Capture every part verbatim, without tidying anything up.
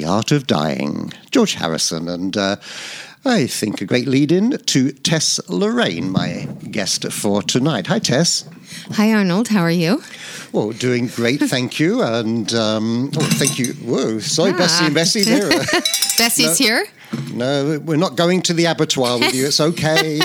Art of Dying. George Harrison, and uh, I think a great lead-in to Tess Lorraine, my guest for tonight. Hi, Tess. Hi, Arnold. How are you? Well, doing great, thank you. And, um, oh, thank you. Whoa, sorry, ah. Bessie and Bessie. There. Bessie's no, here? No, we're not going to the abattoir with you. It's okay.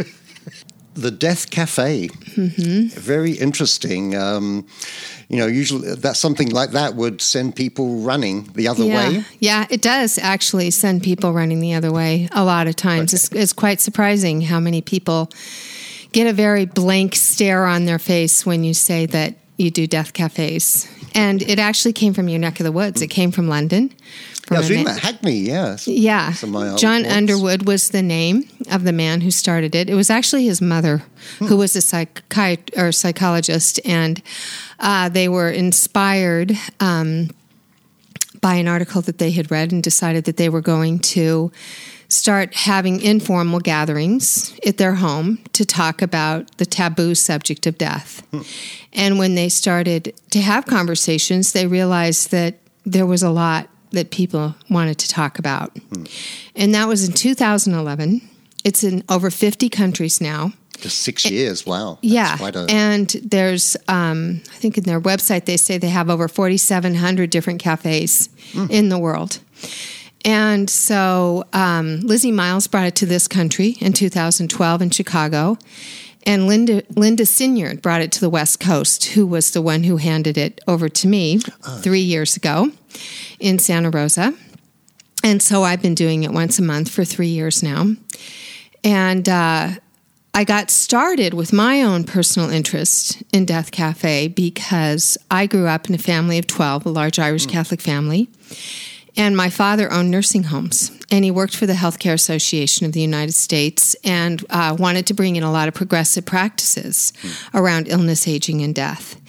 The Death Cafe. Mm-hmm. Very interesting. Um, you know, usually that something like that would send people running the other yeah. way. Yeah, it does actually send people running the other way a lot of times. Okay. It's, it's quite surprising how many people get a very blank stare on their face when you say that you do death cafes. And it actually came from your neck of the woods. It came from London. From yeah, I was reading man- that. Hackney, yeah. Yeah. John reports. Underwood was the name of the man who started it. It was actually his mother, hmm. who was a psychiat- or psychologist, and uh, they were inspired um, by an article that they had read and decided that they were going to start having informal gatherings at their home to talk about the taboo subject of death. Hmm. And when they started to have conversations, they realized that there was a lot that people wanted to talk about. Hmm. And that was in two thousand eleven. It's in over fifty countries now. Just six years, wow. That's yeah, quite a... and there's, um, I think in their website, they say they have over forty-seven hundred different cafes hmm. in the world. And so um, Lizzie Miles brought it to this country in two thousand twelve in Chicago, and Linda Linda Sinyard brought it to the West Coast, who was the one who handed it over to me uh. three years ago in Santa Rosa. And so I've been doing it once a month for three years now. And uh, I got started with my own personal interest in Death Cafe because I grew up in a family of twelve, a large Irish mm. Catholic family. And my father owned nursing homes, and he worked for the Healthcare Association of the United States and uh, wanted to bring in a lot of progressive practices mm. around illness, aging, and death.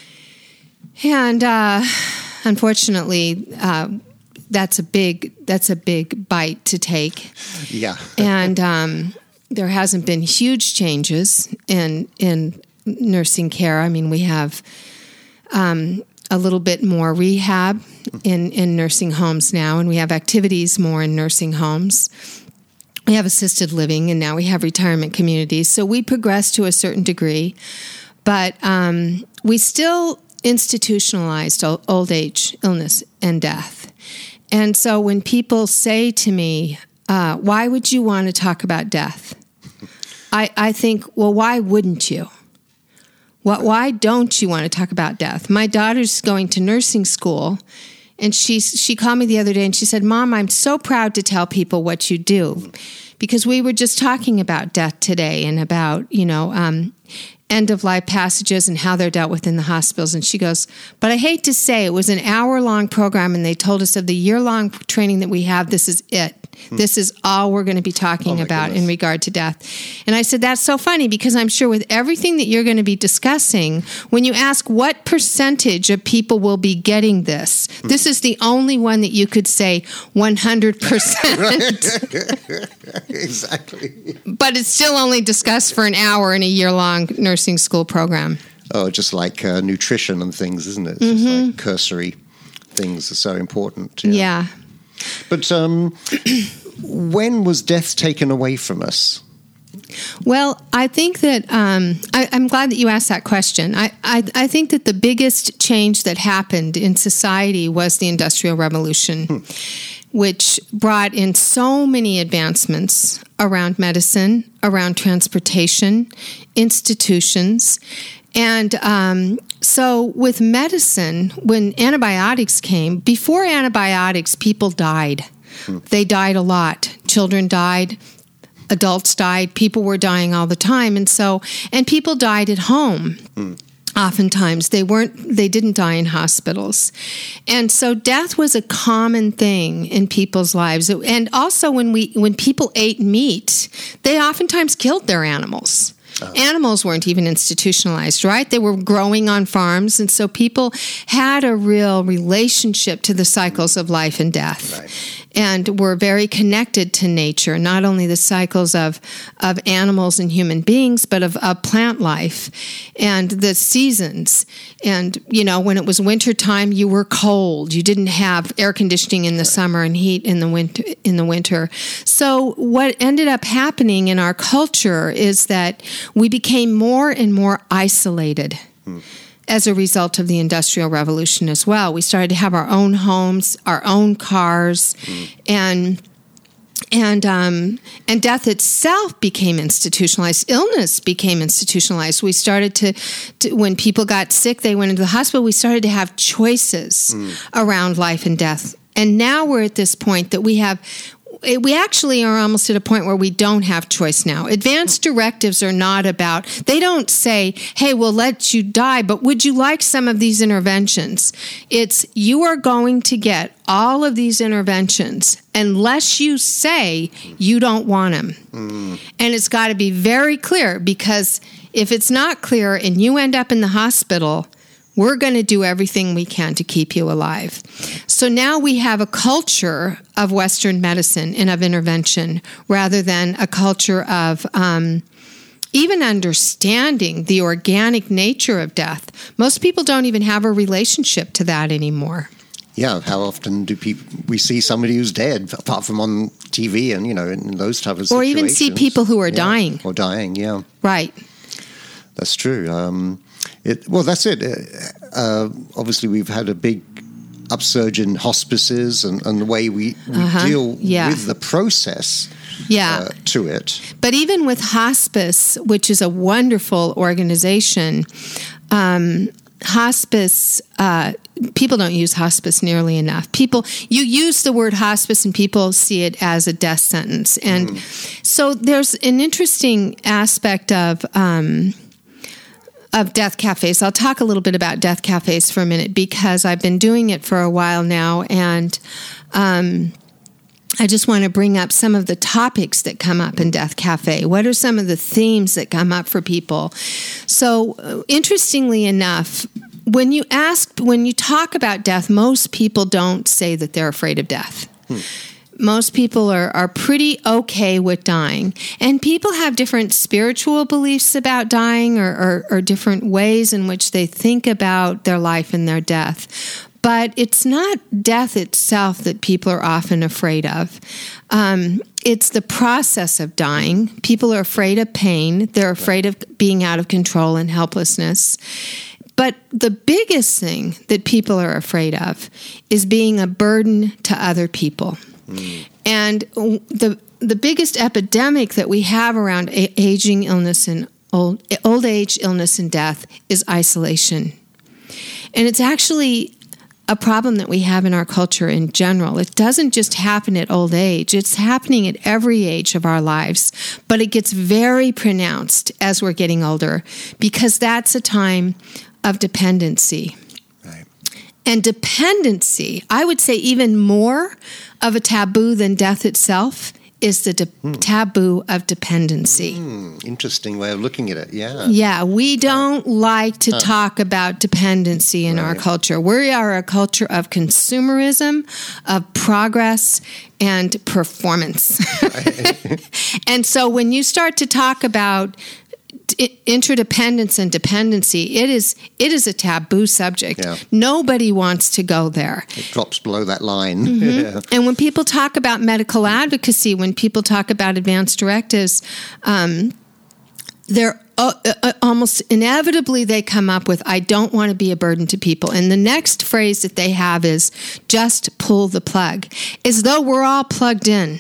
And uh, unfortunately, uh, that's a big that's a big bite to take. Yeah, and um, there hasn't been huge changes in in nursing care. I mean, we have Um, a little bit more rehab in, in nursing homes now, and we have activities more in nursing homes. We have assisted living, and now we have retirement communities. So we progress to a certain degree, but um, we still institutionalized old, old age, illness, and death. And so when people say to me, uh, why would you want to talk about death? I, I think, well, why wouldn't you? What, why don't you want to talk about death? My daughter's going to nursing school, and she she called me the other day, and she said, Mom, I'm so proud to tell people what you do, because we were just talking about death today and about, you know, um, end-of-life passages and how they're dealt with in the hospitals. And she goes, but I hate to say, it was an hour-long program, and they told us of the year-long training that we have, this is it. This is all we're going to be talking oh about goodness. in regard to death. And I said, that's so funny, because I'm sure with everything that you're going to be discussing, when you ask what percentage of people will be getting this, hmm. this is the only one that you could say one hundred percent. Exactly. But it's still only discussed for an hour in a year-long nursing school program. Oh, just like uh, nutrition and things, isn't it? It's mm-hmm. just like cursory things are so important. Yeah. yeah. But um, when was death taken away from us? Well, I think that um, I, I'm glad that you asked that question. I, I, I think that the biggest change that happened in society was the Industrial Revolution, hmm. which brought in so many advancements around medicine, around transportation, institutions. And um, so with medicine, when antibiotics came, before antibiotics, people died. Hmm. They died a lot. Children died. Adults died. People were dying all the time. And so, and people died at home. Hmm. Oftentimes they weren't, they didn't die in hospitals. And so death was a common thing in people's lives. And also when we, when people ate meat, they oftentimes killed their animals. Oh. Animals weren't even institutionalized, right? They were growing on farms, and so people had a real relationship to the cycles of life and death. Right. and we're very connected to nature, not only the cycles of, of animals and human beings, but of, of plant life and the seasons. And, you know, when it was wintertime, you were cold. You didn't have air conditioning in the summer and heat in the winter. In the winter. So what ended up happening in our culture is that we became more and more isolated. Hmm. As a result of the Industrial Revolution as well. We started to have our own homes, our own cars, mm. and and um, and death itself became institutionalized. Illness became institutionalized. We started to, to, when people got sick, they went into the hospital. We started to have choices mm. around life and death. And now we're at this point that we have, we actually are almost at a point where we don't have choice now. Advance directives are not about, they don't say, hey, we'll let you die, but would you like some of these interventions? It's, you are going to get all of these interventions unless you say you don't want them. Mm. And it's got to be very clear, because if it's not clear and you end up in the hospital, we're going to do everything we can to keep you alive. So now we have a culture of Western medicine and of intervention rather than a culture of um, even understanding the organic nature of death. Most people don't even have a relationship to that anymore. Yeah, how often do people we see somebody who's dead, apart from on T V and, you know, in those type of situations? Or even see people who are yeah. dying. Or dying, yeah. Right. That's true. Um, it, well, that's it. Uh, obviously, we've had a big upsurge in hospices and, and the way we, we uh-huh. deal yeah. with the process yeah. uh, to it. But even with hospice, which is a wonderful organization, um, hospice, uh, people don't use hospice nearly enough. People, you use the word hospice and people see it as a death sentence. And mm. so there's an interesting aspect of... Um, of death cafes. I'll talk a little bit about death cafes for a minute because I've been doing it for a while now, and um, I just want to bring up some of the topics that come up in Death Cafe. What are some of the themes that come up for people? So, uh, interestingly enough, when you ask, when you talk about death, most people don't say that they're afraid of death. Hmm. Most people are, are pretty okay with dying. And people have different spiritual beliefs about dying or, or, or different ways in which they think about their life and their death. But it's not death itself that people are often afraid of. Um, it's the process of dying. People are afraid of pain. They're afraid of being out of control and helplessness. But the biggest thing that people are afraid of is being a burden to other people. Mm. And the the biggest epidemic that we have around a- aging, illness, and old old age, illness, and death is isolation. And it's actually a problem that we have in our culture in general. It doesn't just happen at old age. It's happening at every age of our lives. But it gets very pronounced as we're getting older because that's a time of dependency. Right. And dependency, I would say even more of a taboo than death itself, is the de- mm. taboo of dependency. Mm, interesting way of looking at it, yeah. Yeah, we don't uh, like to uh, talk about dependency in right. our culture. We are a culture of consumerism, of progress, and performance. Right. And so when you start to talk about interdependence and dependency, it is it is a taboo subject. Yeah. Nobody wants to go there. It drops below that line. Mm-hmm. Yeah. And when people talk about medical advocacy, when people talk about advance directives, um, they're uh, uh, almost inevitably they come up with, I don't want to be a burden to people. And the next phrase that they have is, just pull the plug, as though we're all plugged in.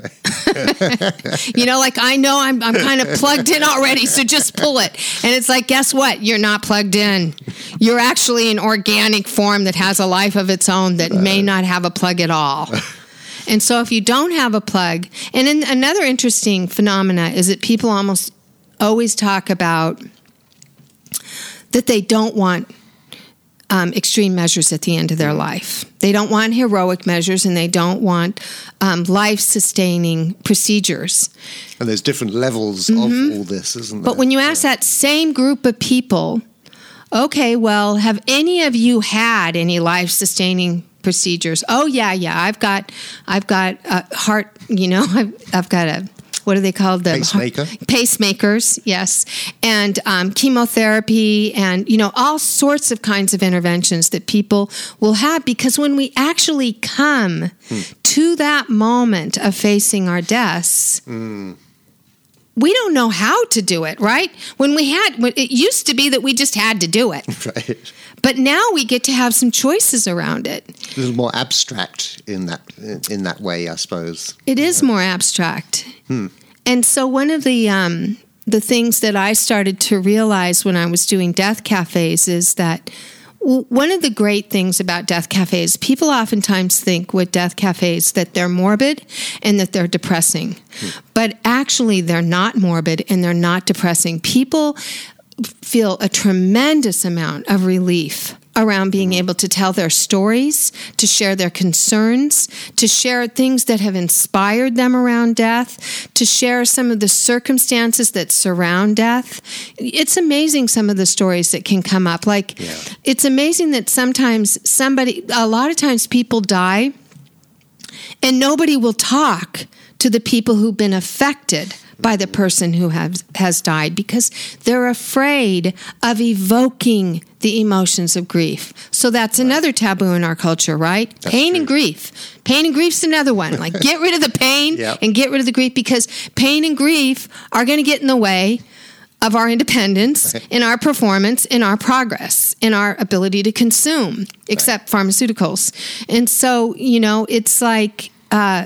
You know, like, I know I'm, I'm kind of plugged in already, so just pull it. And it's like, guess what? You're not plugged in. You're actually an organic form that has a life of its own that may not have a plug at all. And so if you don't have a plug, and then another interesting phenomena is that people almost always talk about that they don't want um, extreme measures at the end of their life. They don't want heroic measures, and they don't want um, life-sustaining procedures. And there's different levels mm-hmm. of all this, isn't there? But when you ask yeah. that same group of people, okay, well, have any of you had any life-sustaining procedures. Oh yeah, yeah. I've got, I've got a heart. You know, I've, I've got a. What are they called? The pacemaker. Heart, pacemakers, yes, and um, chemotherapy, and you know, all sorts of kinds of interventions that people will have, because when we actually come hmm. to that moment of facing our deaths. Mm. We don't know how to do it, right? When we had, it used to be that we just had to do it. Right. But now we get to have some choices around it. A little more abstract in that in that way, I suppose. It is more abstract. Hmm. And so one of the um, the things that I started to realize when I was doing death cafes is that one of the great things about death cafes, people oftentimes think with death cafes that they're morbid and that they're depressing. Hmm. But actually, they're not morbid and they're not depressing. People feel a tremendous amount of relief around being able to tell their stories, to share their concerns, to share things that have inspired them around death, to share some of the circumstances that surround death. It's amazing some of the stories that can come up. Like, yeah. It's amazing that sometimes somebody, a lot of times people die and nobody will talk to the people who've been affected by the person who has, has died, because they're afraid of evoking the emotions of grief. So that's right. Another taboo in our culture, right? That's pain true. And grief. Pain and grief's another one. Like, get rid of the pain yep. and get rid of the grief, because pain and grief are going to get in the way of our independence, right. in our performance, in our progress, in our ability to consume, except right. pharmaceuticals. And so, you know, it's like... Uh,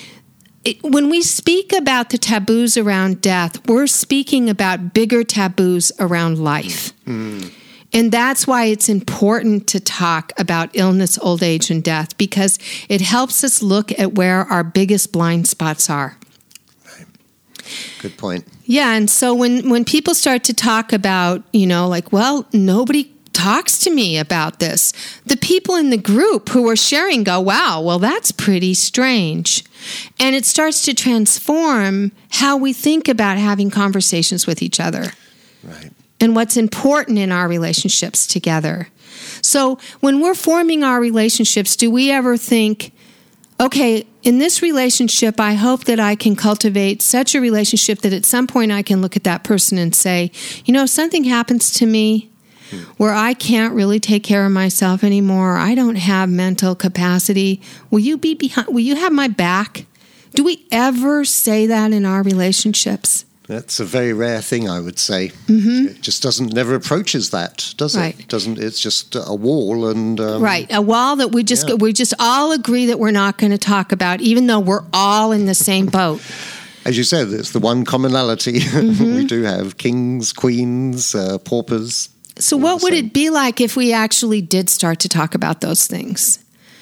It, when we speak about the taboos around death, we're speaking about bigger taboos around life. Mm. And that's why it's important to talk about illness, old age, and death, because it helps us look at where our biggest blind spots are. Right. Good point. Yeah, and so when, when people start to talk about, you know, like, well, nobody talks to me about this, the people in the group who are sharing go, wow, well, that's pretty strange. And it starts to transform how we think about having conversations with each other. Right. And what's important in our relationships together. So when we're forming our relationships, do we ever think, okay, in this relationship, I hope that I can cultivate such a relationship that at some point I can look at that person and say, you know, if something happens to me where I can't really take care of myself anymore, I don't have mental capacity, will you be behind, will you have my back? Do we ever say that in our relationships? That's a very rare thing, I would say. Mm-hmm. It just doesn't, never approaches that, does right. it? Doesn't, it's just a wall and... Um, right, a wall that we just, yeah. we just all agree that we're not going to talk about, even though we're all in the same boat. As you said, it's the one commonality mm-hmm. we do have. Kings, queens, uh, paupers... So what would it be like if we actually did start to talk about those things?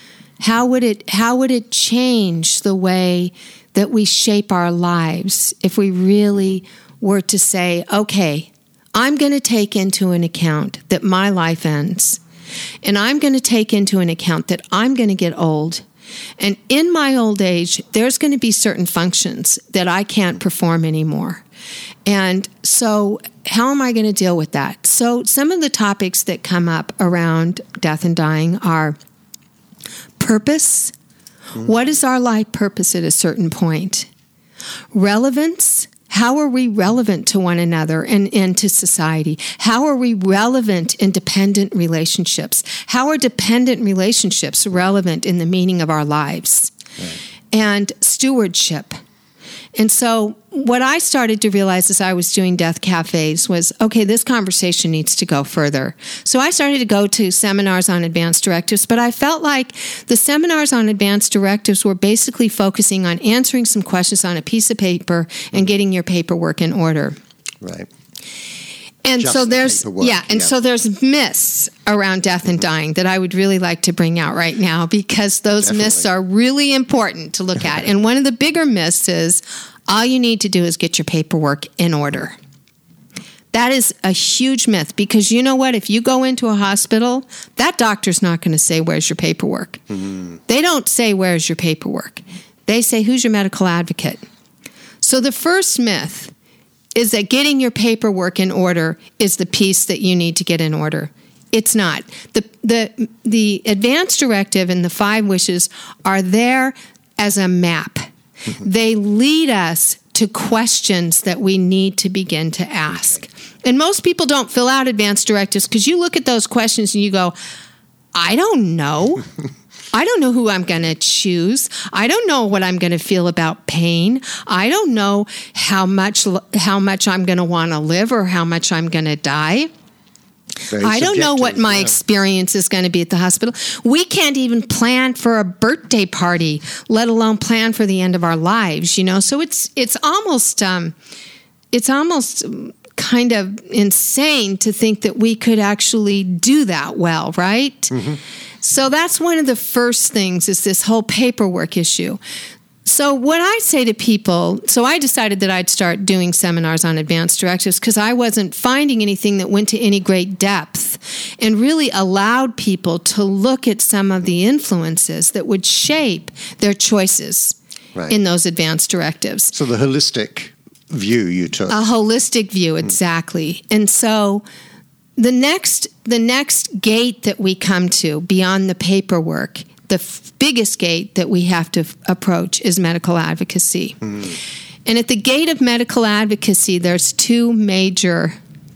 How would it how would it change the way that we shape our lives if we really were to say, okay, I'm going to take into an account that my life ends, and I'm going to take into an account that I'm going to get old, and in my old age, there's going to be certain functions that I can't perform anymore. And so how am I going to deal with that? So some of the topics that come up around death and dying are purpose. Mm-hmm. What is our life purpose at a certain point? Relevance. How are we relevant to one another and, and to society? How are we relevant in dependent relationships? How are dependent relationships relevant in the meaning of our lives? Right. And stewardship. And so what I started to realize as I was doing death cafes was, okay, this conversation needs to go further. So I started to go to seminars on advanced directives, but I felt like the seminars on advanced directives were basically focusing on answering some questions on a piece of paper and getting your paperwork in order. Right. And Just so the there's, paperwork, yeah, and yeah. so there's myths around death and dying that I would really like to bring out right now, because those Definitely. myths are really important to look at. And one of the bigger myths is all you need to do is get your paperwork in order. That is a huge myth, because you know what? If you go into a hospital, that doctor's not going to say, where's your paperwork? Mm-hmm. They don't say, where's your paperwork? They say, who's your medical advocate? So the first myth is that getting your paperwork in order is the piece that you need to get in order. It's not. The the the advance directive and the five wishes are there as a map. Mm-hmm. They lead us to questions that we need to begin to ask. And most people don't fill out advance directives because you look at those questions and you go, I don't know. I don't know who I'm going to choose. I don't know what I'm going to feel about pain. I don't know how much how much I'm going to want to live or how much I'm going to die. Very I don't know what my yeah. experience is going to be at the hospital. We can't even plan for a birthday party, let alone plan for the end of our lives, you know? So it's it's almost um, it's almost kind of insane to think that we could actually do that well, right? Mm-hmm. So that's one of the first things is this whole paperwork issue. So what I say to people, so I decided that I'd start doing seminars on advance directives because I wasn't finding anything that went to any great depth and really allowed people to look at some of the influences that would shape their choices right. in those advance directives. So the holistic view you took. A holistic view, exactly. Mm. And so the next the next gate that we come to beyond the paperwork, the f- biggest gate that we have to f- approach is medical advocacy. Mm. And at the gate of medical advocacy, there's two major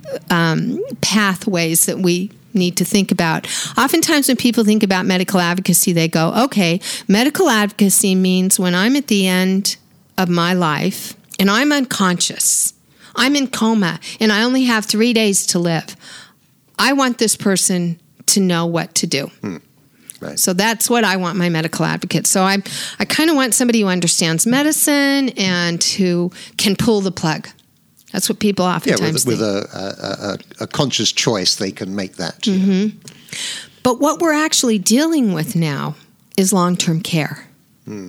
um, pathways that we need to think about. Oftentimes when people think about medical advocacy, they go, okay, medical advocacy means when I'm at the end of my life and I'm unconscious, I'm in coma, and I only have three days to live, I want this person to know what to do. Hmm. Right. So that's what I want my medical advocate. So I I kind of want somebody who understands medicine and who can pull the plug. That's what people oftentimes yeah, with, think. with a, a, a conscious choice, they can make that. Mm-hmm. But what we're actually dealing with now is long-term care. Hmm.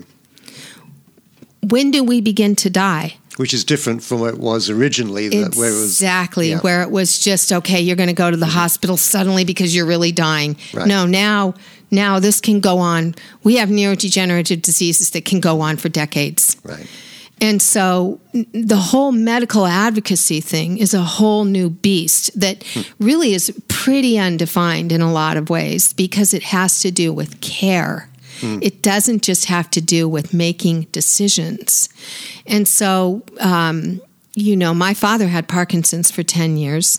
When do we begin to die? Which is different from what it was originally. That where it was, exactly, yeah. where it was just, okay, you're going to go to the mm-hmm. hospital suddenly because you're really dying. Right. No, now now this can go on. We have neurodegenerative diseases that can go on for decades. Right. And so the whole medical advocacy thing is a whole new beast that hmm. really is pretty undefined in a lot of ways because it has to do with care. Mm. It doesn't just have to do with making decisions. And so, um, you know, my father had Parkinson's for ten years.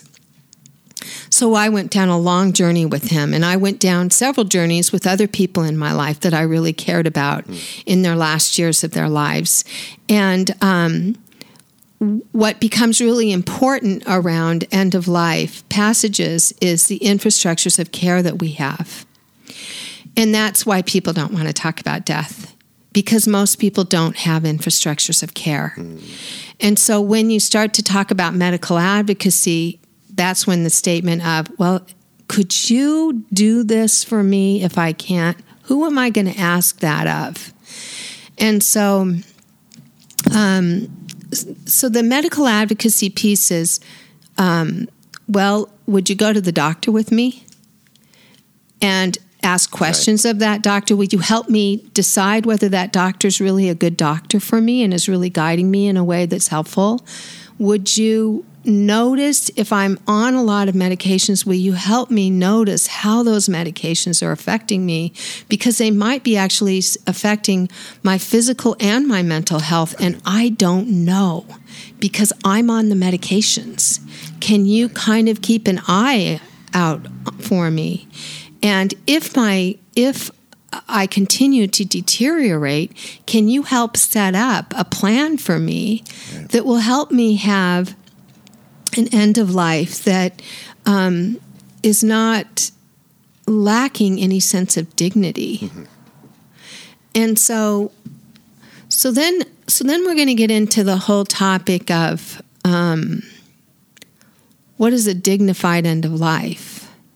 So I went down a long journey with him, and I went down several journeys with other people in my life that I really cared about mm. in their last years of their lives. And um, what becomes really important around end-of-life passages is the infrastructures of care that we have. And that's why people don't want to talk about death, because most people don't have infrastructures of care. Mm. And so when you start to talk about medical advocacy, that's when the statement of, well, could you do this for me if I can't? Who am I going to ask that of? And so, um, so the medical advocacy piece is, um, well, would you go to the doctor with me? And ask questions right. of that doctor. Would you help me decide whether that doctor's really a good doctor for me and is really guiding me in a way that's helpful? Would you notice if I'm on a lot of medications, will you help me notice how those medications are affecting me? Because they might be actually affecting my physical and my mental health, and I don't know because I'm on the medications. Can you kind of keep an eye out for me? And if my if I continue to deteriorate, can you help set up a plan for me yeah. that will help me have an end of life that um, is not lacking any sense of dignity? Mm-hmm. And so, so then, so then we're going to get into the whole topic of um, what is a dignified end of life.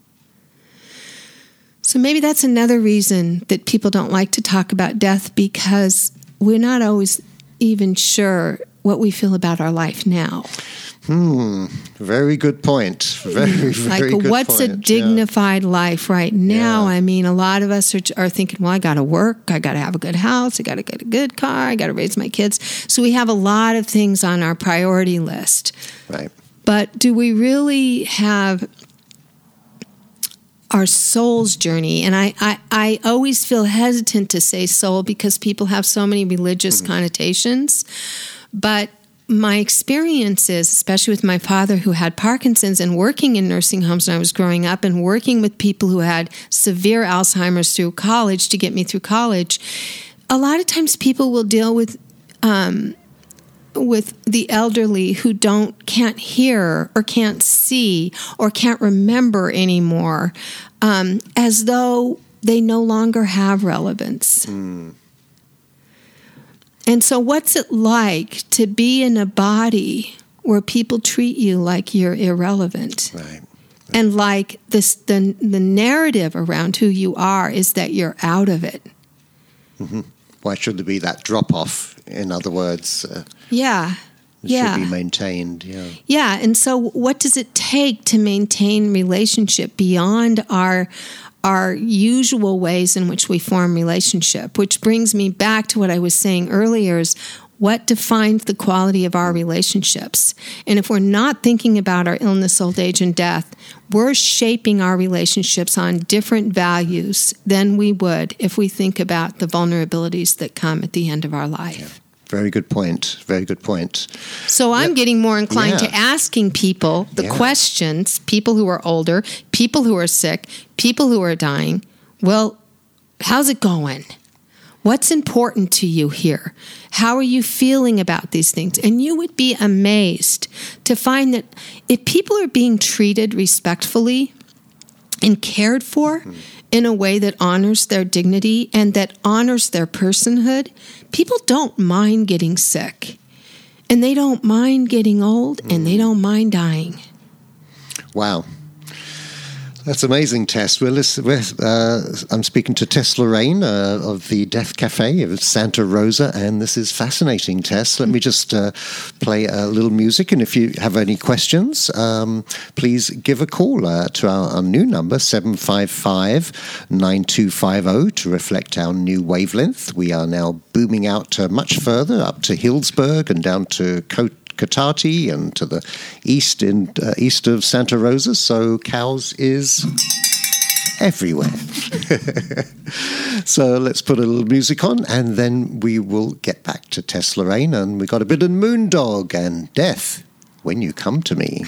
So maybe that's another reason that people don't like to talk about death, because we're not always even sure what we feel about our life now. Hmm. Very good point. Very, very like, good what's point. a dignified yeah. life right now? Yeah. I mean, a lot of us are, are thinking, well, I got to work. I got to have a good house. I got to get a good car. I got to raise my kids. So we have a lot of things on our priority list. Right. But do we really have our soul's journey. And I, I, I always feel hesitant to say soul because people have so many religious mm-hmm. connotations. But my experiences, especially with my father who had Parkinson's and working in nursing homes when I was growing up and working with people who had severe Alzheimer's through college to get me through college, a lot of times people will deal with um, with the elderly who don't can't hear or can't see or can't remember anymore, um, as though they no longer have relevance. Mm. And so what's it like to be in a body where people treat you like you're irrelevant? Right. Right. And like this, the, the narrative around who you are is that you're out of it. Mm-hmm. Why should there be that drop-off, in other words? Uh, yeah. It yeah. should be maintained, yeah. Yeah, and so what does it take to maintain relationship beyond our our usual ways in which we form relationship? Which brings me back to what I was saying earlier is what defines the quality of our relationships? And if we're not thinking about our illness, old age, and death, we're shaping our relationships on different values than we would if we think about the vulnerabilities that come at the end of our life. Yeah. Very good point. Very good point. So I'm yep. getting more inclined yeah. to asking people the yeah. questions, people who are older, people who are sick, people who are dying. Well, how's it going? What's important to you here? How are you feeling about these things? And you would be amazed to find that if people are being treated respectfully and cared for mm-hmm. in a way that honors their dignity and that honors their personhood, people don't mind getting sick. And they don't mind getting old, mm. and they don't mind dying. Wow. That's amazing, Tess. We're listen, we're, uh, I'm speaking to Tess Lorraine uh, of the Death Cafe of Santa Rosa, and this is fascinating, Tess. Let me just uh, play a little music, and if you have any questions, um, please give a call uh, to our, our new number, seven five five, nine two five zero, to reflect our new wavelength. We are now booming out uh, much further, up to Hillsburg and down to Coat Cotati and to the east in uh, east of Santa Rosa, so Cows is everywhere. So let's put a little music on, and then we will get back to Tess Lorraine, and we got a bit of Moondog and Death When You Come to Me.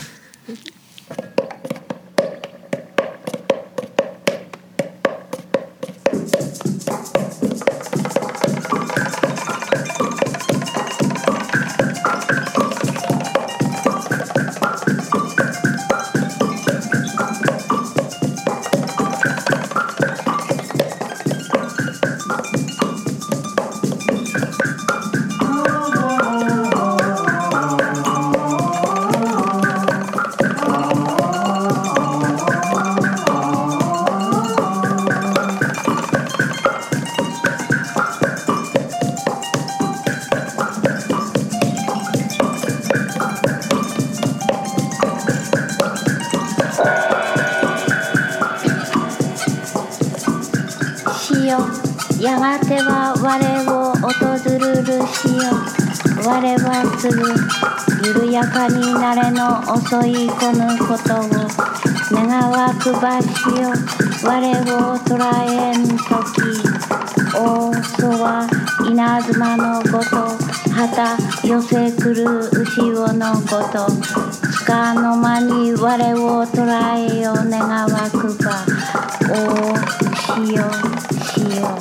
やがては我を訪るるしよ我はすぐ緩やかになれの遅いこのことを願わくばしよ我を捉えんとき大そは稲妻のごと旗寄せくる後ろのごとつかの間に我を捉えよ願わくばおしよしよ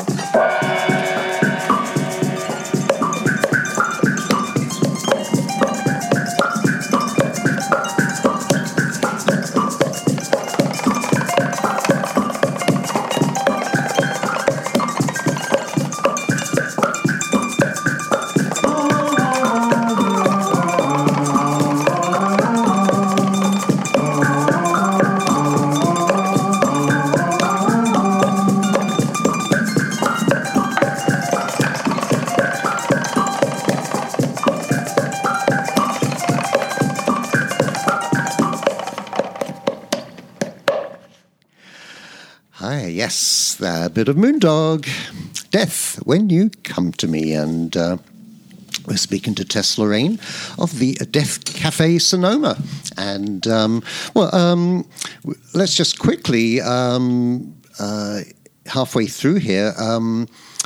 Yes, a bit of Moondog, Death When You Come to Me. And uh, We're speaking to Tess Lorraine of the Death Cafe Sonoma. And, um, well, um, let's just quickly, um, uh, halfway through here, um,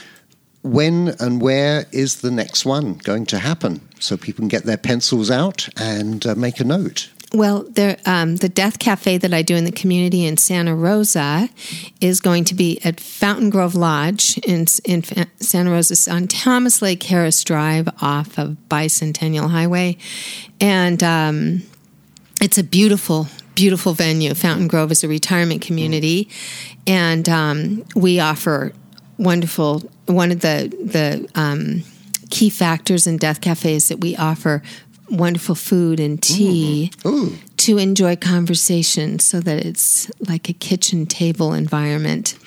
when and where is the next one going to happen? So people can get their pencils out and uh, make a note. Well, there, um, the Death Cafe that I do in the community in Santa Rosa is going to be at Fountain Grove Lodge in, in Santa Rosa on Thomas Lake Harris Drive off of Bicentennial Highway. And um, it's a beautiful, beautiful venue. Fountain Grove is a retirement community. And um, we offer wonderful, one of the, the um, key factors in Death Cafe is that we offer wonderful food and tea Ooh. to enjoy conversation so that it's like a kitchen table environment.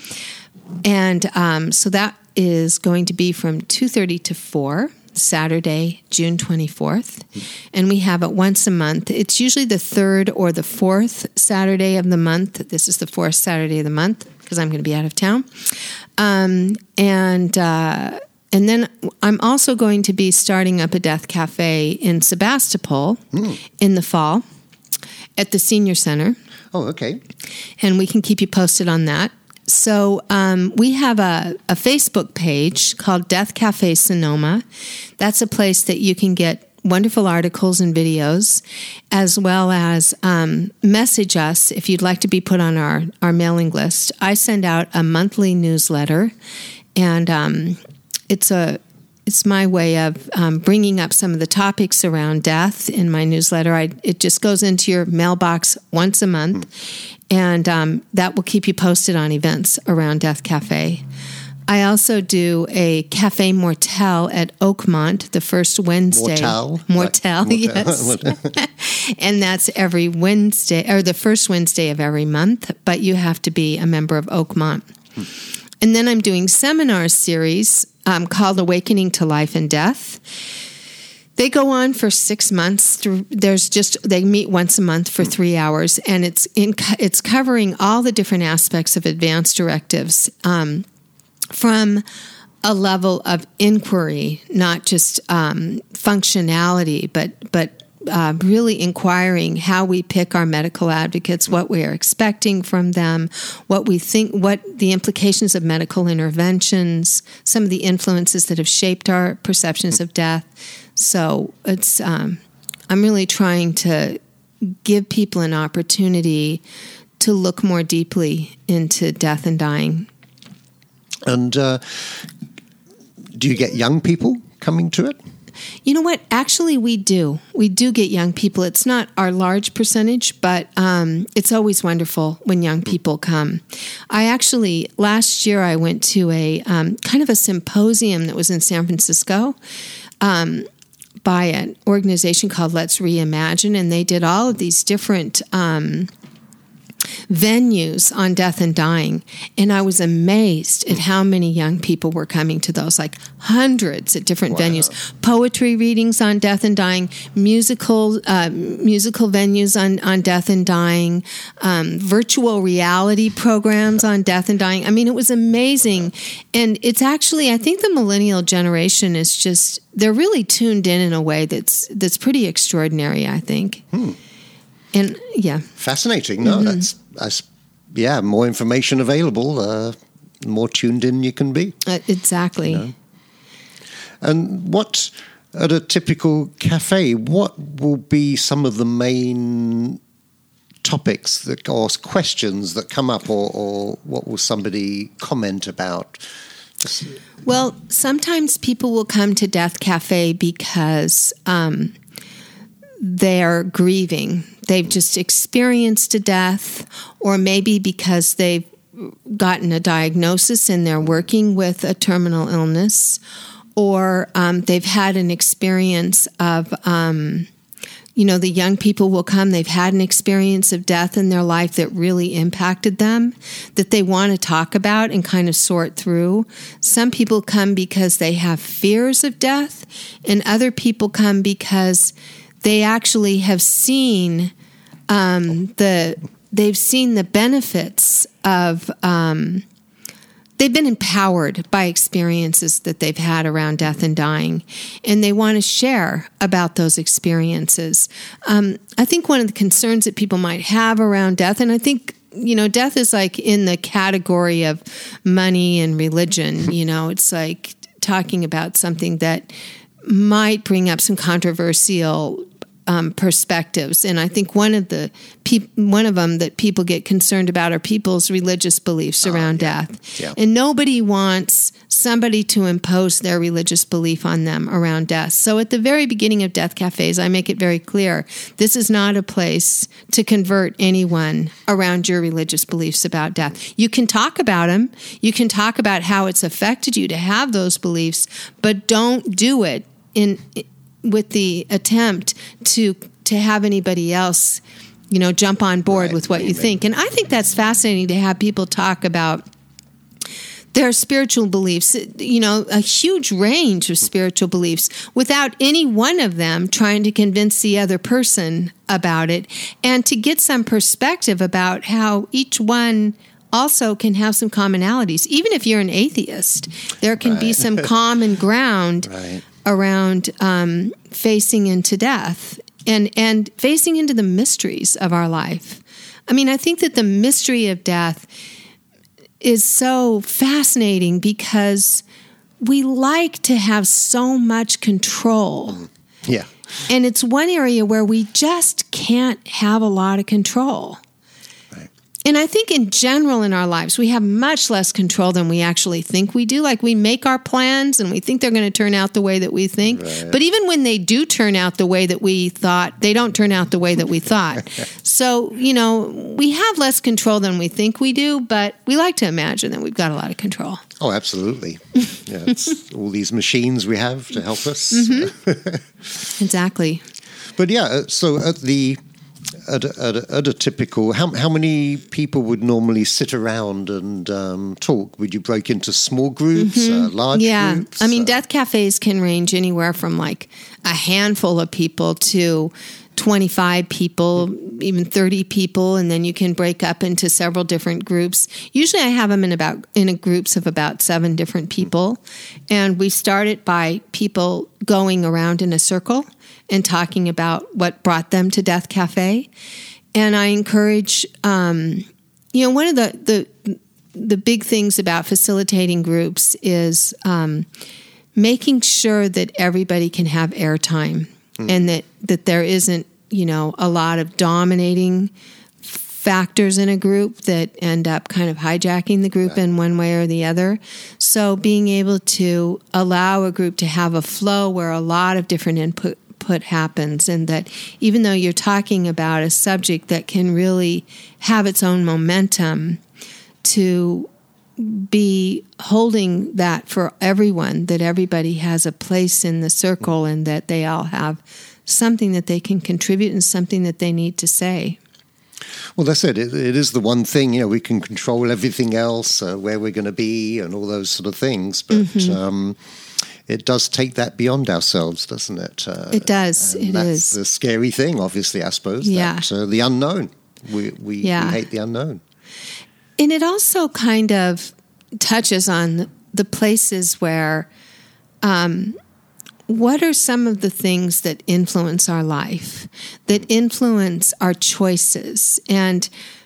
And um, so that is going to be from two thirty to four, Saturday, June twenty-fourth. And we have it once a month. It's usually the third or the fourth Saturday of the month. This is the fourth Saturday of the month because I'm going to be out of town. Um, and... Uh, And then I'm also going to be starting up a Death Cafe in Sebastopol mm. in the fall at the Senior Center. Oh, okay. And we can keep you posted on that. So um, we have a, a Facebook page called Death Cafe Sonoma. That's a place that you can get wonderful articles and videos, as well as um, message us if you'd like to be put on our, our mailing list. I send out a monthly newsletter, and um, It's a, it's my way of um, bringing up some of the topics around death in my newsletter. I, it just goes into your mailbox once a month, and um, that will keep you posted on events around Death Cafe. I also do a Cafe Mortel at Oakmont the first Wednesday. Mortel? Mortel, like, yes. And that's every Wednesday, or the first Wednesday of every month, but you have to be a member of Oakmont. Hmm. And then I'm doing seminar series um, called Awakening to Life and Death. They go on for six months. There's just they meet once a month for three hours, and it's in it's covering all the different aspects of advanced directives um, from a level of inquiry, not just um, functionality, but but. Uh, really inquiring how we pick our medical advocates, what we are expecting from them, what we think, what the implications of medical interventions, some of the influences that have shaped our perceptions of death. So it's, um, I'm really trying to give people an opportunity to look more deeply into death and dying. And uh, do you get young people coming to it? You know what? Actually, we do. We do get young people. It's not our large percentage, but um, it's always wonderful when young people come. I actually, last year, I went to a um, kind of a symposium that was in San Francisco um, by an organization called Let's Reimagine, and they did all of these different um venues on death and dying, and I was amazed at how many young people were coming to those, like hundreds at different wow. venues. Poetry readings on death and dying, musical uh, musical venues on, on death and dying, um, virtual reality programs on death and dying. I mean, it was amazing, and it's actually, I think the millennial generation is just, they're really tuned in in a way that's that's pretty extraordinary, I think. Hmm. And yeah, fascinating. No, mm-hmm. that's, that's yeah. More information available, uh, the more tuned in you can be. Uh, exactly. You know? And what at a typical cafe? What will be some of the main topics that, or questions that come up, or, or what will somebody comment about? Just... Well, sometimes people will come to Death Cafe because um, they're grieving. They've just experienced a death, or maybe because they've gotten a diagnosis and they're working with a terminal illness, or um, they've had an experience of, um, you know, the young people will come, they've had an experience of death in their life that really impacted them, that they want to talk about and kind of sort through. Some people come because they have fears of death, and other people come because they actually have seen um, the they've seen the benefits of um, they've been empowered by experiences that they've had around death and dying, and they want to share about those experiences. Um, I think one of the concerns that people might have around death, and I think, you know, death is like in the category of money and religion. You know, it's like talking about something that might bring up some controversial Um, perspectives, and I think one of the peop- one of them that people get concerned about are people's religious beliefs around oh, yeah. death, yeah. and nobody wants somebody to impose their religious belief on them around death. So at the very beginning of Death Cafes, I make it very clear this is not a place to convert anyone around your religious beliefs about death. You can talk about them, you can talk about how it's affected you to have those beliefs, but don't do it in. with the attempt to to have anybody else, you know, jump on board right. with what Amen. you think. And I think that's fascinating to have people talk about their spiritual beliefs, you know, a huge range of spiritual beliefs without any one of them trying to convince the other person about it, and to get some perspective about how each one also can have some commonalities. Even if you're an atheist, there can right. be some common ground right. around um, facing into death and, and facing into the mysteries of our life. I mean, I think that the mystery of death is so fascinating because we like to have so much control. Yeah. And it's one area where we just can't have a lot of control. And I think in general in our lives, we have much less control than we actually think we do. Like we make our plans and we think they're going to turn out the way that we think. Right. But even when they do turn out the way that we thought, they don't turn out the way that we thought. So, you know, we have less control than we think we do, but we like to imagine that we've got a lot of control. Oh, absolutely. Yeah, it's all these machines we have to help us. Mm-hmm. Exactly. But yeah, so at the... At a, at, a, at a typical, how how many people would normally sit around and um, talk? Would you break into small groups, Mm-hmm. uh, large yeah. groups? I mean, uh, death cafes can range anywhere from like a handful of people to twenty-five people, even thirty people, and then you can break up into several different groups. Usually I have them in about in a groups of about seven different people, and we start it by people going around in a circle and talking about what brought them to Death Cafe. And I encourage, um, you know, one of the, the the big things about facilitating groups is um, making sure that everybody can have airtime mm. and that, that there isn't, you know, a lot of dominating factors in a group that end up kind of hijacking the group right. in one way or the other. So being able to allow a group to have a flow where a lot of different input Put happens, and that even though you're talking about a subject that can really have its own momentum, to be holding that for everyone, that everybody has a place in the circle and that they all have something that they can contribute and something that they need to say. Well, that's it. It, it is the one thing, you know, we can control everything else, uh, where we're going to be and all those sort of things, but mm-hmm. um it does take that beyond ourselves, doesn't it? Uh, it does. It that's is. the scary thing, obviously, I suppose. Yeah. That, uh, the unknown. We we, yeah. we hate the unknown. And it also kind of touches on the places where, um, what are some of the things that influence our life, that influence our choices? And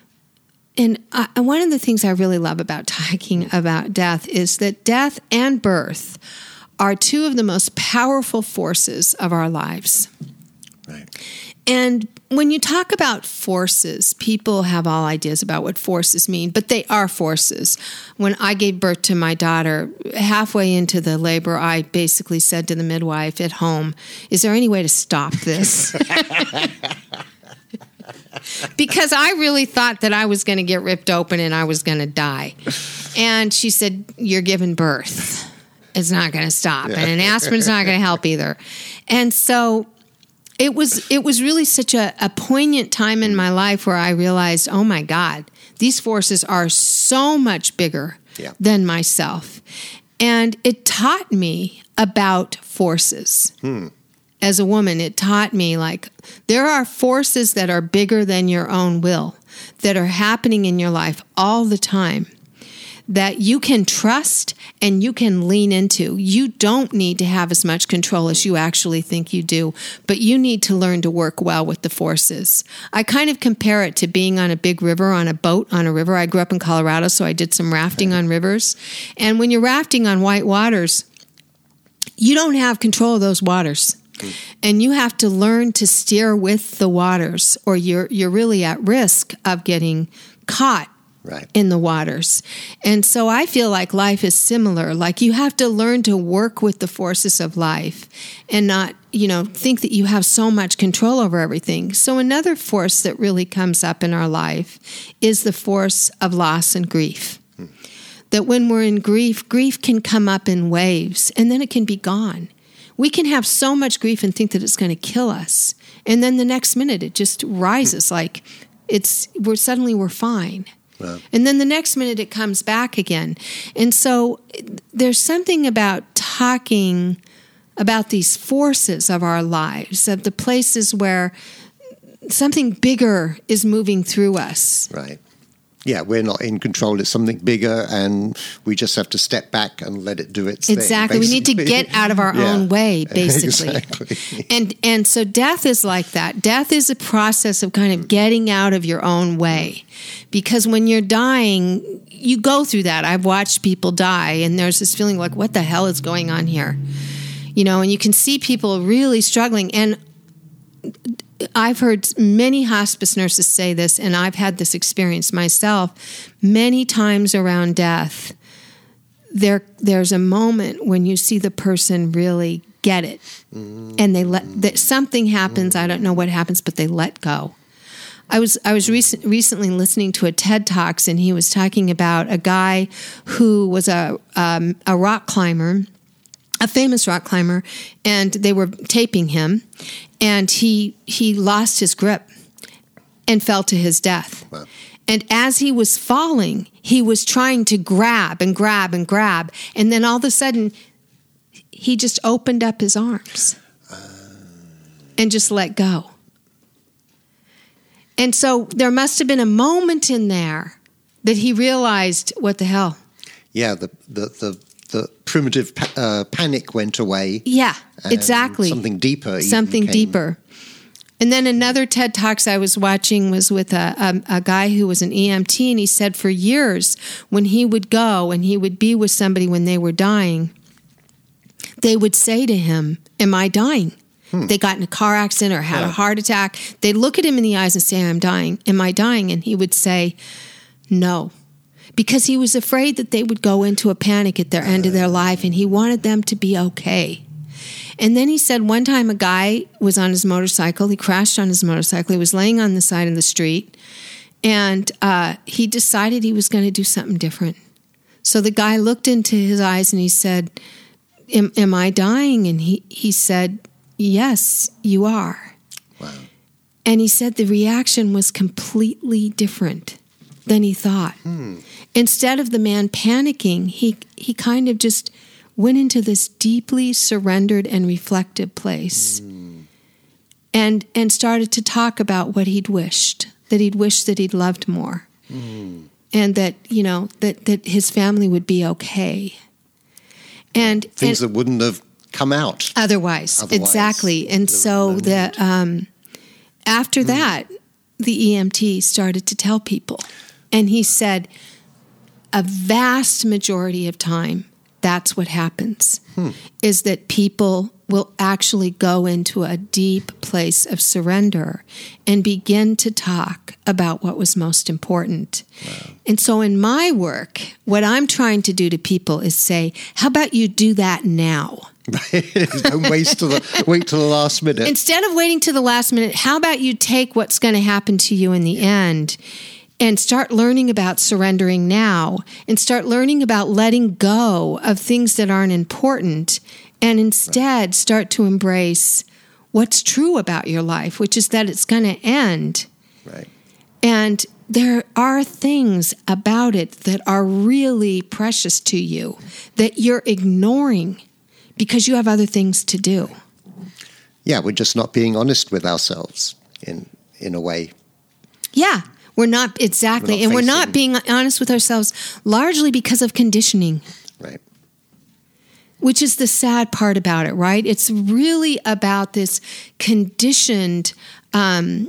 And I, one of the things I really love about talking about death is that death and birth are two of the most powerful forces of our lives. Right. And when you talk about forces, people have all ideas about what forces mean, but they are forces. When I gave birth to my daughter, halfway into the labor, I basically said to the midwife at home, "Is there any way to stop this?" Because I really thought that I was going to get ripped open and I was going to die. And she said, "You're giving birth. It's not going to stop. And an aspirin's not going to help either." And so it was it was really such a, a poignant time in my life where I realized, oh my God, these forces are so much bigger yeah. than myself. And it taught me about forces. Hmm. As a woman, it taught me, like, there are forces that are bigger than your own will, that are happening in your life all the time, that you can trust and you can lean into. You don't need to have as much control as you actually think you do, but you need to learn to work well with the forces. I kind of compare it to being on a big river, on a boat on a river. I grew up in Colorado, so I did some rafting on rivers. And when you're rafting on white waters, you don't have control of those waters. And you have to learn to steer with the waters, or you're you're really at risk of getting caught right. in the waters. And so I feel like life is similar. Like you have to learn to work with the forces of life and not, you know, think that you have so much control over everything. So another force that really comes up in our life is the force of loss and grief. Hmm. That when we're in grief, grief can come up in waves and then it can be gone. We can have so much grief and think that it's going to kill us. And then the next minute it just rises hmm. like it's we're suddenly we're fine. Wow. And then the next minute it comes back again. And so there's something about talking about these forces of our lives, of the places where something bigger is moving through us. Right. Yeah, we're not in control. It's something bigger, and we just have to step back and let it do its exactly. thing. Exactly. We need to get out of our yeah. own way, basically. Exactly. And and so death is like that. Death is a process of kind of getting out of your own way. Because when you're dying, you go through that. I've watched people die, and there's this feeling like, what the hell is going on here? You know, and you can see people really struggling. And I've heard many hospice nurses say this, and I've had this experience myself many times around death. There, there's a moment when you see the person really get it, mm-hmm. and they let that something happens. Mm-hmm. I don't know what happens, but they let go. I was I was rec- recently listening to a TED Talks, and he was talking about a guy who was a um, a rock climber. A famous rock climber, and they were taping him, and he he lost his grip and fell to his death. Wow. And as he was falling, he was trying to grab and grab and grab, and then all of a sudden, he just opened up his arms uh... and just let go. And so there must have been a moment in there that he realized, what the hell? Yeah, the the the. The primitive pa- uh, panic went away. Yeah, exactly. Something deeper. Something came. deeper. And then another TED Talks I was watching was with a, a, a guy who was an E M T, and he said for years when he would go and he would be with somebody when they were dying, they would say to him, am I dying? Hmm. They got in a car accident or had yeah. a heart attack. They'd look at him in the eyes and say, I'm dying. Am I dying? And he would say, no. Because he was afraid that they would go into a panic at their end of their life, and he wanted them to be okay. And then he said one time a guy was on his motorcycle. He crashed on his motorcycle. He was laying on the side of the street, and uh, he decided he was going to do something different. So the guy looked into his eyes, and he said, am, am I dying? And he, he said, yes, you are. Wow. And he said the reaction was completely different than he thought. Hmm. Instead of the man panicking, he he kind of just went into this deeply surrendered and reflective place, mm. and and started to talk about what he'd wished, that he'd wished that he'd loved more, mm. and that you know that that his family would be okay, and things and that wouldn't have come out otherwise. otherwise. Exactly, and so the um, after mm. that, the E M T started to tell people, and he said, a vast majority of time, that's what happens, hmm. is that people will actually go into a deep place of surrender and begin to talk about what was most important. Wow. And so in my work, what I'm trying to do to people is say, how about you do that now? Don't waste till the, wait till the last minute. Instead of waiting to the last minute, how about you take what's going to happen to you in the yeah. end and start learning about surrendering now, and start learning about letting go of things that aren't important, and instead start to embrace what's true about your life, which is that it's going to end. Right. And there are things about it that are really precious to you that you're ignoring because you have other things to do. Yeah, we're just not being honest with ourselves in in a way. Yeah. We're We're not, exactly. We're not and we're facing- not being honest with ourselves, largely because of conditioning. Right. Which is the sad part about it, right? It's really about this conditioned, um,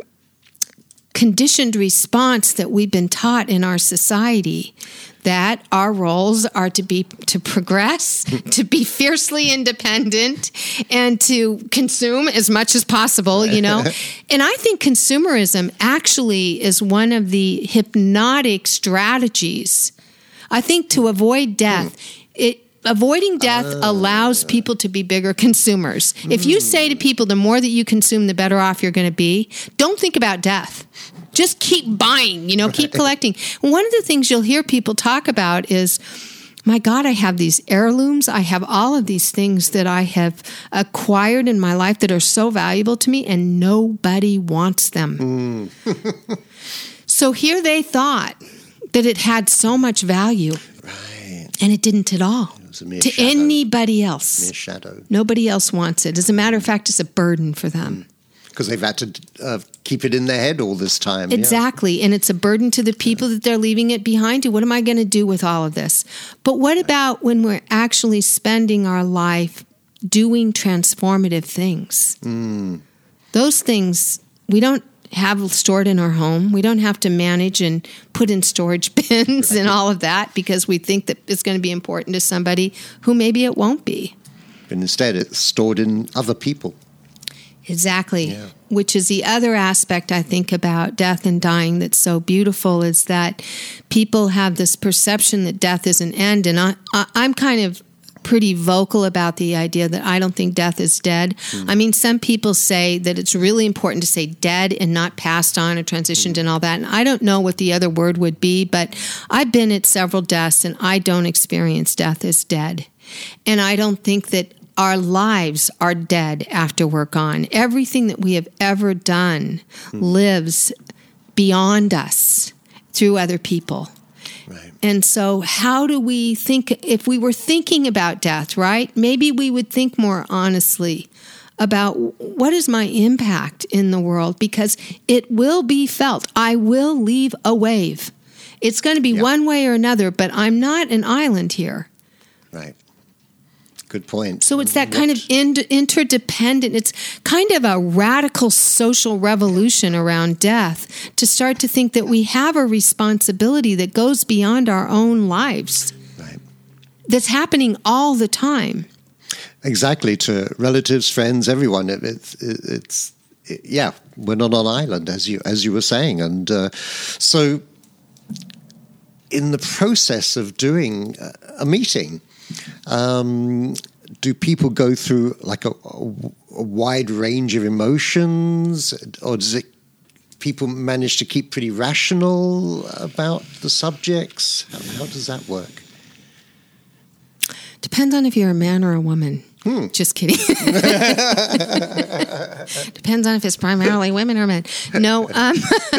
conditioned response that we've been taught in our society, that our roles are to be to progress, to be fiercely independent, and to consume as much as possible, you know? And I think consumerism actually is one of the hypnotic strategies. I think to avoid death, it avoiding death uh, allows people to be bigger consumers. Mm. If you say to people, the more that you consume, the better off you're going to be, don't think about death. Just keep buying, you know, keep collecting. One of the things you'll hear people talk about is, my God, I have these heirlooms. I have all of these things that I have acquired in my life that are so valuable to me, and nobody wants them. Mm. So here they thought that it had so much value. Right. And it didn't at all. To shadow. Anybody else. Mere shadow. Nobody else wants it. As a matter of fact, it's a burden for them. Because they've had to uh, keep it in their head all this time. Exactly. Yeah. And it's a burden to the people that they're leaving it behind to. What am I going to do with all of this? But what about when we're actually spending our life doing transformative things? Mm. Those things we don't have stored in our home. We don't have to manage and put in storage bins right. and all of that because we think that it's going to be important to somebody who maybe it won't be. But instead it's stored in other people. Exactly. Yeah. Which is the other aspect I think about death and dying that's so beautiful, is that people have this perception that death is an end. And I, I, I'm kind of pretty vocal about the idea that I don't think death is dead. Mm. I mean, some people say that it's really important to say dead and not passed on or transitioned mm. and all that. And I don't know what the other word would be, but I've been at several deaths and I don't experience death as dead. And I don't think that our lives are dead after we're gone. Everything that we have ever done mm. lives beyond us through other people. Right. And so how do we think, if we were thinking about death, right, maybe we would think more honestly about what is my impact in the world, because it will be felt. I will leave a wave. It's going to be yeah. one way or another, but I'm not an island here. Right. Good point. So it's that kind of in- interdependent, it's kind of a radical social revolution around death to start to think that we have a responsibility that goes beyond our own lives. Right. That's happening all the time. Exactly, to relatives, friends, everyone. It, it, it's, it, yeah, we're not on an island, as you, as you were saying. And uh, so in the process of doing a meeting, Um, do people go through like a, a, a wide range of emotions, or does it people manage to keep pretty rational about the subjects? How, how does that work? Depends on if you're a man or a woman. Hmm. Just kidding. Depends on if it's primarily women or men. No, um,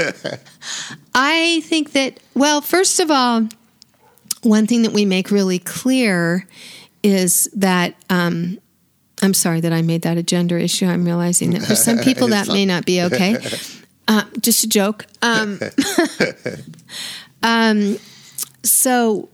I think that, well, first of all, one thing that we make really clear is that, um, I'm sorry that I made that a gender issue. I'm realizing that for some people that may not be okay. Uh, just a joke. Um, um, so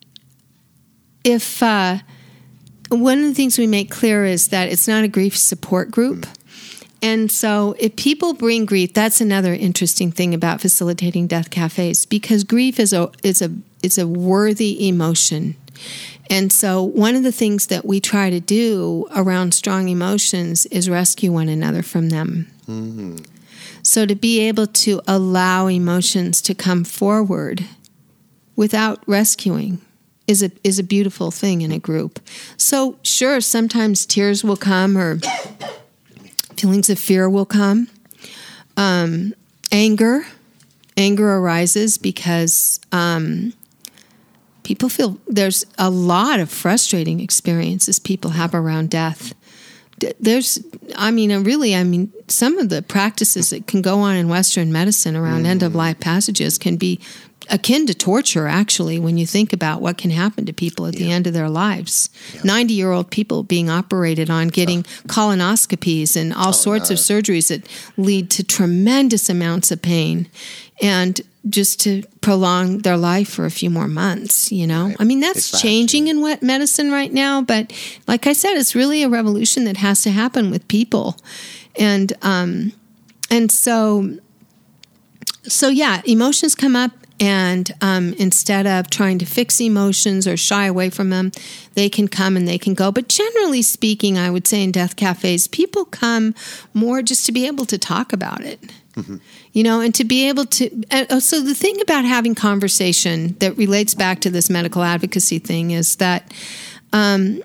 if uh, one of the things we make clear is that it's not a grief support group. And so if people bring grief, that's another interesting thing about facilitating death cafes, because grief is a is a is a worthy emotion. And so one of the things that we try to do around strong emotions is rescue one another from them. Mm-hmm. So to be able to allow emotions to come forward without rescuing is a is a beautiful thing in a group. So sure, sometimes tears will come, or feelings of fear will come. Um, anger. Anger arises because um, people feel there's a lot of frustrating experiences people have around death. There's, I mean, really, I mean, some of the practices that can go on in Western medicine around mm. end-of-life passages can be akin to torture, actually, when you think about what can happen to people at yeah. the end of their lives. ninety-year-old yeah. people being operated on, getting oh. colonoscopies and all oh, sorts no. of surgeries that lead to tremendous amounts of pain. And just to prolong their life for a few more months, you know? Right. I mean, that's it's changing in wet medicine right now, but like I said, it's really a revolution that has to happen with people. And um, and so, so yeah, emotions come up, and um, instead of trying to fix emotions or shy away from them, they can come and they can go. But generally speaking, I would say in death cafes, people come more just to be able to talk about it. Mm-hmm. You know, and to be able to, uh, so the thing about having conversation that relates back to this medical advocacy thing is that um,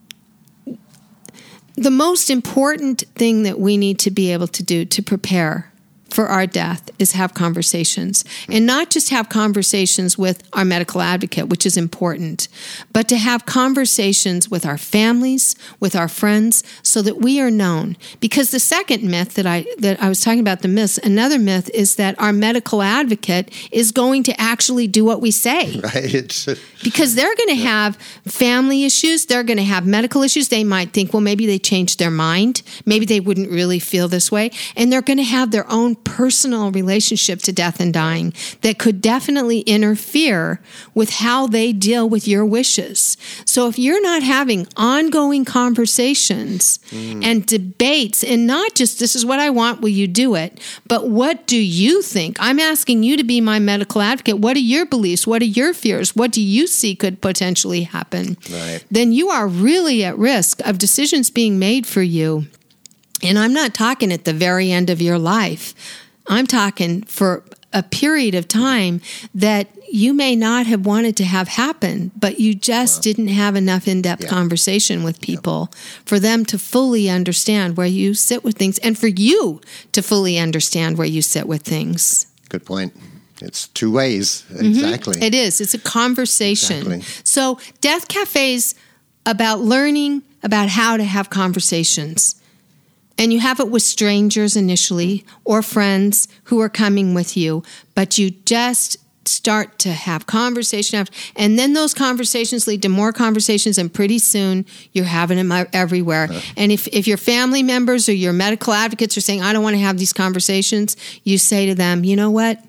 the most important thing that we need to be able to do to prepare for our death is have conversations, and not just have conversations with our medical advocate, which is important, but to have conversations with our families, with our friends, so that we are known. Because the second myth that I that I was talking about, the myths, another myth is that our medical advocate is going to actually do what we say. Right. Because they're going to have family issues, they're going to have medical issues. They might think, well, maybe they changed their mind, maybe they wouldn't really feel this way, and they're going to have their own personal relationship to death and dying that could definitely interfere with how they deal with your wishes. So if you're not having ongoing conversations mm. and debates, and not just, this is what I want, will you do it? But what do you think? I'm asking you to be my medical advocate. What are your beliefs? What are your fears? What do you see could potentially happen? Right. Then you are really at risk of decisions being made for you. And I'm not talking at the very end of your life. I'm talking for a period of time that you may not have wanted to have happen, but you just wow. didn't have enough in-depth yeah. conversation with people yeah. for them to fully understand where you sit with things, and for you to fully understand where you sit with things. Good point. It's two ways. Exactly. Mm-hmm. It is. It's a conversation. Exactly. So Death Cafe's about learning about how to have conversations. And you have it with strangers initially or friends who are coming with you, but you just start to have conversation after, and then those conversations lead to more conversations, and pretty soon you're having them everywhere. Uh-huh. And if, if your family members or your medical advocates are saying, I don't want to have these conversations, you say to them, you know what?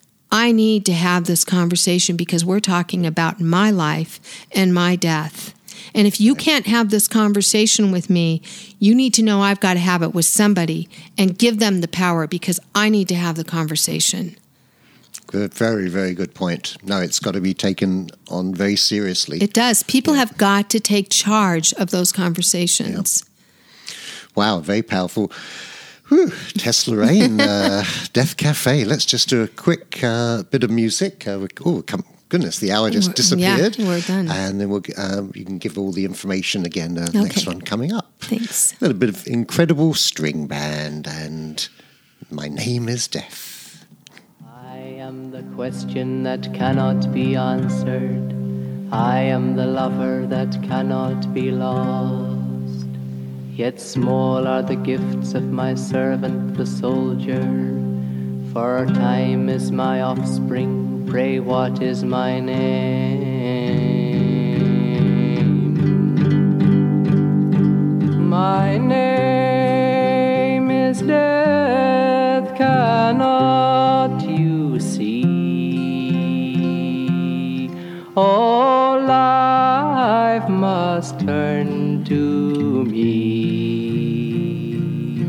I need to have this conversation because we're talking about my life and my death. And if you can't have this conversation with me, you need to know I've got to have it with somebody and give them the power, because I need to have the conversation. Good, very, very good point. No, it's got to be taken on very seriously. It does. People yeah. have got to take charge of those conversations. Yeah. Wow, very powerful. Whew, Tess Lorraine, uh, Death Cafe. Let's just do a quick uh, bit of music. Uh, oh, come. Goodness, the hour just disappeared. Yeah, we're done. And then we'll, um, you can give all the information again, uh, okay. next one coming up. Thanks. A little bit of incredible string band, and My Name is Death. I am the question that cannot be answered. I am the lover that cannot be lost. Yet small are the gifts of my servant the soldier, for time is my offspring. Pray, what is my name? My name is Death, cannot you see? All life must turn to me.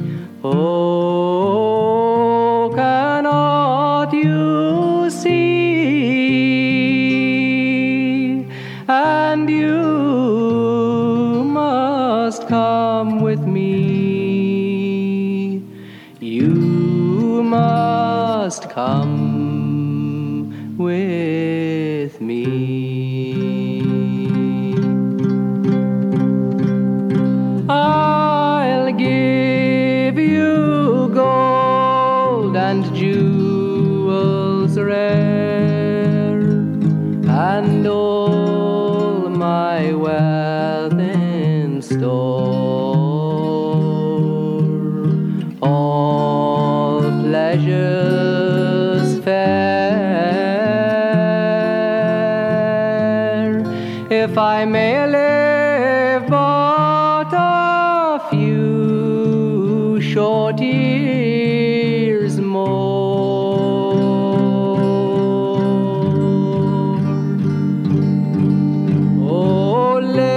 Oh, cannot you see? And you must come with me. You must come with me. I'll give you gold and jewels rare, and all my wealth in store, all pleasures fair, if I may live but a few short years more. Oh,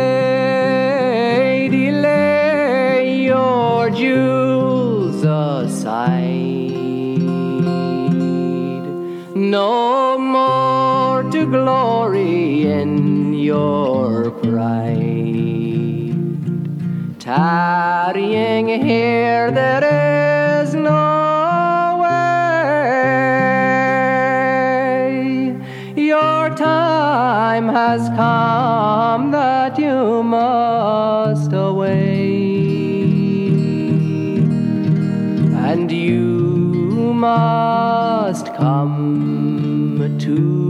lady, lay your jewels aside. No more to glory in your pride. Tarrying here, there is no way. Your time has come that you must away, and you must come to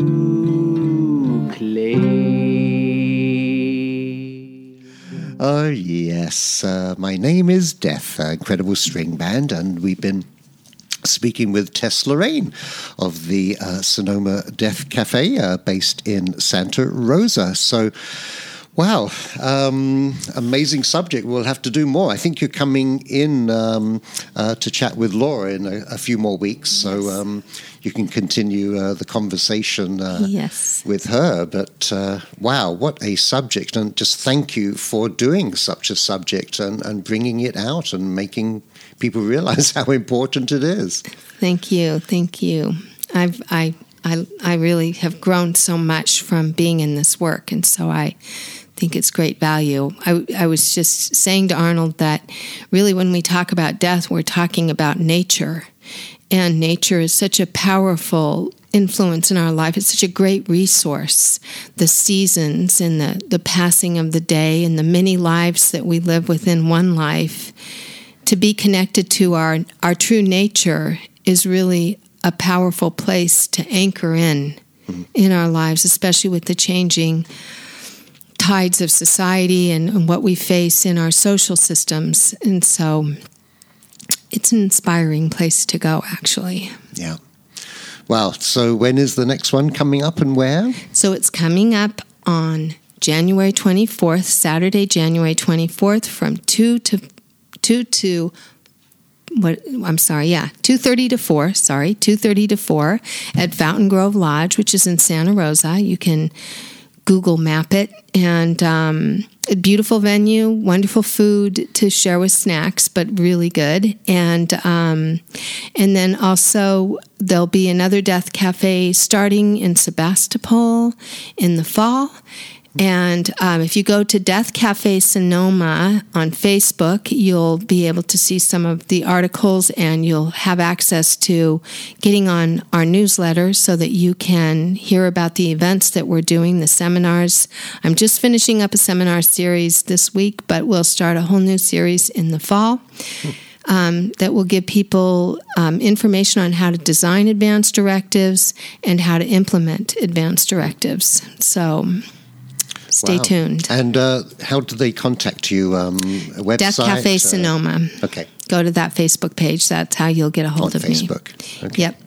Oh, yes. Uh, my name is Death, uh, Incredible String Band, and we've been speaking with Tess Lorraine of the uh, Sonoma Deaf Cafe uh, based in Santa Rosa. So, wow, um, amazing subject. We'll have to do more. I think you're coming in um, uh, to chat with Laura in a, a few more weeks, so um, you can continue uh, the conversation uh, yes. with her. But uh, wow, what a subject. And just thank you for doing such a subject and, and bringing it out and making people realize how important it is. Thank you. Thank you. I've, I, I, I really have grown so much from being in this work, and so I think it's great value. I, I was just saying to Arnold that really when we talk about death, we're talking about nature. And nature is such a powerful influence in our life. It's such a great resource. The seasons and the, the passing of the day and the many lives that we live within one life. To be connected to our, our true nature is really a powerful place to anchor in mm-hmm. in our lives, especially with the changing tides of society and, and what we face in our social systems. And so it's an inspiring place to go, actually. Yeah. Wow. So when is the next one coming up and where? So it's coming up on January twenty-fourth, Saturday, January twenty-fourth, from two to two to what I'm sorry, yeah, two thirty to four, sorry, two thirty to four at Fountain Grove Lodge, which is in Santa Rosa. You can Google map it, and um, a beautiful venue, wonderful food to share with snacks, but really good. And um, and then also there'll be another Death Cafe starting in Sebastopol in the fall. And um, if you go to Death Cafe Sonoma on Facebook, you'll be able to see some of the articles, and you'll have access to getting on our newsletter so that you can hear about the events that we're doing, the seminars. I'm just finishing up a seminar series this week, but we'll start a whole new series in the fall. Um, that will give people um, information on how to design advanced directives and how to implement advanced directives. So stay wow. tuned. And uh, how do they contact you? Um, a website? Death Cafe Sonoma. Uh, okay. Go to that Facebook page. That's how you'll get a hold on of Facebook. me. Okay. Yep.